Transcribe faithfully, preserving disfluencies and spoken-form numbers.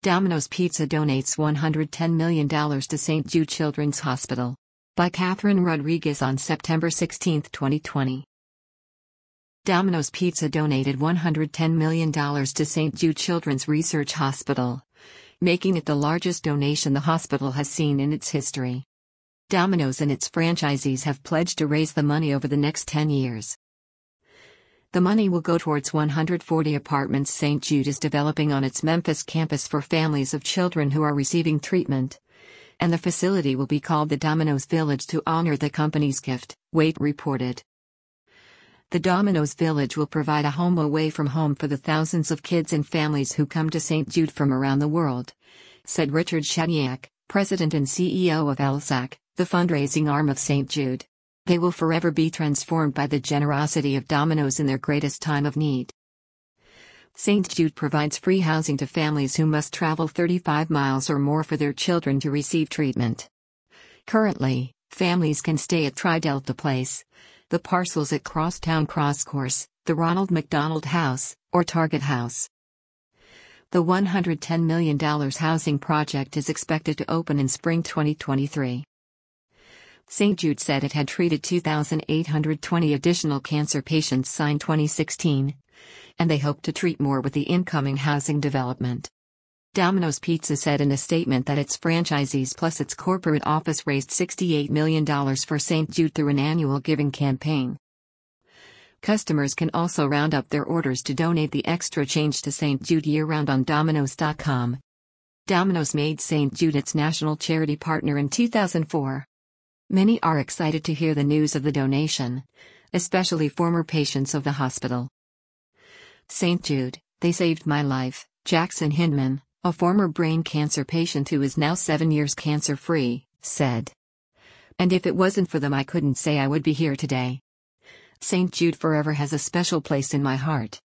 Domino's Pizza donates one hundred ten million dollars to Saint Jude Children's Hospital. By Catherine Rodriguez on September sixteenth, twenty twenty. Domino's Pizza donated one hundred ten million dollars to Saint Jude Children's Research Hospital, making it the largest donation the hospital has seen in its history. Domino's and its franchisees have pledged to raise the money over the next ten years. The money will go towards one hundred forty apartments Saint Jude is developing on its Memphis campus for families of children who are receiving treatment, and the facility will be called the Domino's Village to honor the company's gift, Wait reported. The Domino's Village will provide a home away from home for the thousands of kids and families who come to Saint Jude from around the world, said Richard Shadyac, president and C E O of L S A C, the fundraising arm of Saint Jude. They will forever be transformed by the generosity of Domino's in their greatest time of need. Saint Jude provides free housing to families who must travel thirty-five miles or more for their children to receive treatment. Currently, families can stay at Tri-Delta Place, the Parcels at Crosstown Crosscourse, the Ronald McDonald House, or Target House. The one hundred ten million dollars housing project is expected to open in spring twenty twenty-three. Saint Jude said it had treated two thousand eight hundred twenty additional cancer patients since twenty sixteen, and they hope to treat more with the incoming housing development. Domino's Pizza said in a statement that its franchisees plus its corporate office raised sixty-eight million dollars for Saint Jude through an annual giving campaign. Customers can also round up their orders to donate the extra change to Saint Jude year-round on Domino's dot com. Domino's made Saint Jude its national charity partner in two thousand four. Many are excited to hear the news of the donation, especially former patients of the hospital. Saint Jude, they saved my life, Jackson Hindman, a former brain cancer patient who is now seven years cancer-free, said. And if it wasn't for them I couldn't say I would be here today. Saint Jude forever has a special place in my heart.